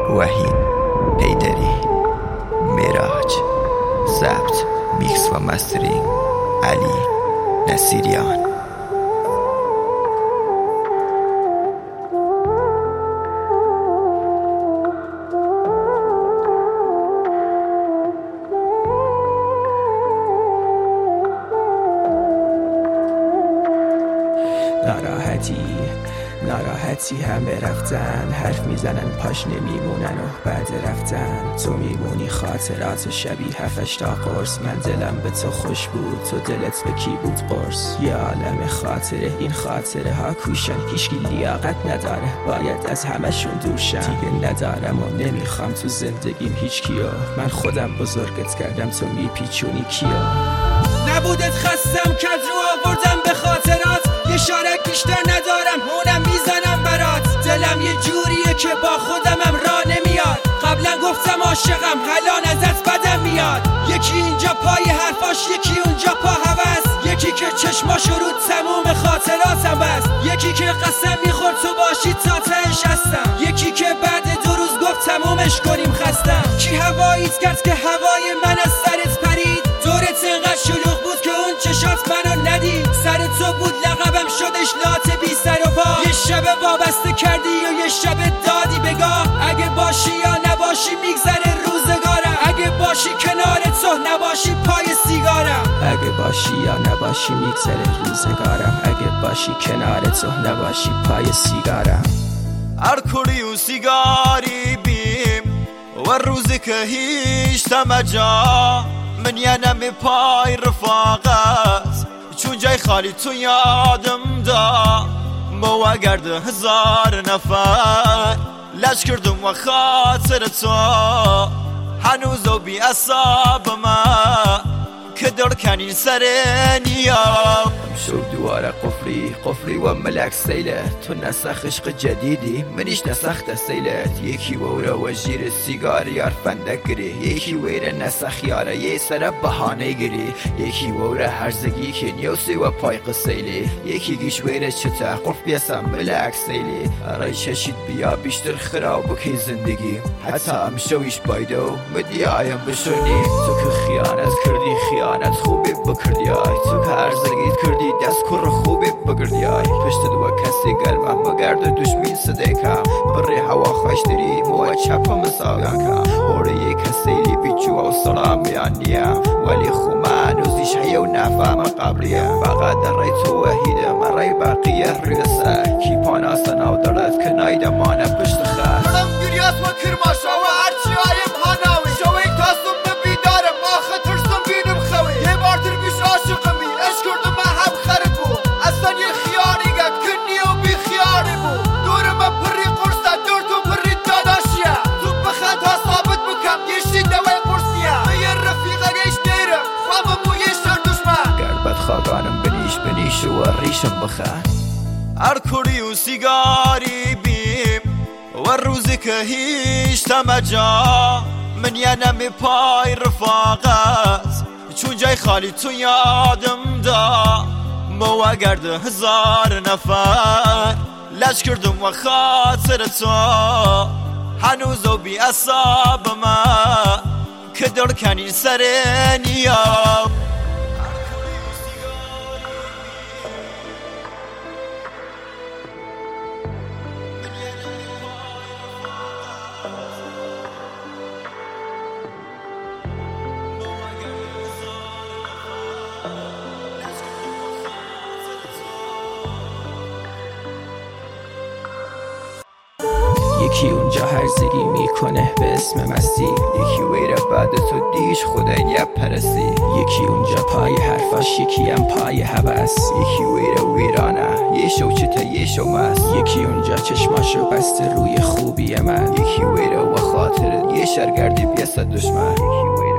وحیم حیدری، معراج. ضبط، میکس و مسترینگ علی نصیریان. ناراحتی همه رفتن، حرف میزنن پاش نمیمونن و بعد رفتن. تو میمونی خاطرات شبیه 7 تا قرص. من دلم به تو خوش بود، تو دلت به کی بود قرص؟ یه عالم خاطره، این خاطره ها کوشن، هیچکی لیاقت نداره، باید از همشون دورشن. دیگه ندارم و نمیخوام تو زندگیم هیچ کیو، من خودم بزرگت کردم تو میپیچونی کیو. نبودت خستم کج رو آوردم به خاطرات، یه شارک بیشتر ندارم اونم میزنم برات. دلم یه جوریه که با خودمم راه نمیاد، قبلا گفتم عاشقم الان ازت بدم میاد. یکی اینجا پای حرفاش، یکی اونجا پا هوس، یکی که چشماش رو تموم خاطراتم بست، یکی که قسم میخورد تو باشی تا تهش هستم، یکی که بعد 2 روز گفت تمومش کنیم خستم. کی هواییت کرد که هوای من از سرت پرید؟ دورت انقدر شلوغ بود که اون چشات منو ندید. سر تو بود لقبم شدش لات بی سر و پا، یه شب وابسته کردی و یه شب دادی بگاه. اگه باشی یا نباشی میگذره روزگارم، اگه باشی کنار تو نباشی پای سیگارم. اگه باشی یا نباشی میگذره روزگارم، اگه باشی کنار تو نباشی پای سیگارم. ارکلی و سیگاری بیم و روزی که هیچ تمجا، من ینم پای رفاقت چون جای خالی تو یادم دا. ما گرده 1000 نفر لش کردم و خاطر تو، هنوز و بی اصاب من که در کنی سر نیام. شو دواره قفلی و ملک سیلت، تو نسخ عشق جدیدی منیش نسخ تسیلت. یکی وره و جیر سیگار یار فندک گری، یکی ویره نسخ یاره یه سر بحانه گری، یکی وره هرزگی که نیوسی و پای قسیلی، یکی گیش ویره چطه قرف بیاسم ملک سیلی. ارای چشید بیا بیشتر خراب بکی زندگی، حتی هم شویش بایدو مدیایم بشونی. تو که خیانت کردی خیانت خوبی بکردیای، تو که هرزگیت کردی دست کر خوبی بگردیای. پشت دو کسی گرمم بگرد دشمین صدیکم، بری هوا خوش داری مو چپا مساویان کم. اوره یک کسیلی بیچو و سلام بیانیم، ولی خو من اوزیش حیو نفهم قبلیم. فقط در رای تو وحیده من رای بقیه ریسه، کی پانا سناو دارد که نایده مانه پشت خست. منم گریات و کرماشا و هرچی آیم هاناوی، شوی تاسم ببیدارم آخه ترسم بینم خوی. یه بار در بیش عاشقمی اشکردم هم خرد بود، اصلا یه خیاری گد کنی و بی خیاری بود. دورم پری قرصه دور تو پری داداشیه، تو بخند ها ثابت بکم یه شیده و قرصیه. به یه رفیقه گیش دیرم خوابم و یه شر دشمن، گربت خاگانم بنیش و ریشم بخن. ارکلی و سیگاری بیم و روزی که هیچ تمجا، من ینم پای رفاقت چون جای خالی تو یادم دا. ما گرده 1000 نفر لش کردم و خاطر تو، هنوز و بی اصاب من که در کنی سر نیام. یکی اونجا هرزگی میکنه به اسم مستی، یکی ویره بعد تو دیش خدای نیا پرستی. یکی اونجا پای حرفاش، یکی هم پای هوس، یکی ویره ویرانه یه شو چته یه شو مست. یکی اونجا چشماشو بسته روی خوبی من، یکی ویره و خاطر یه شرگردی بیست دشمن.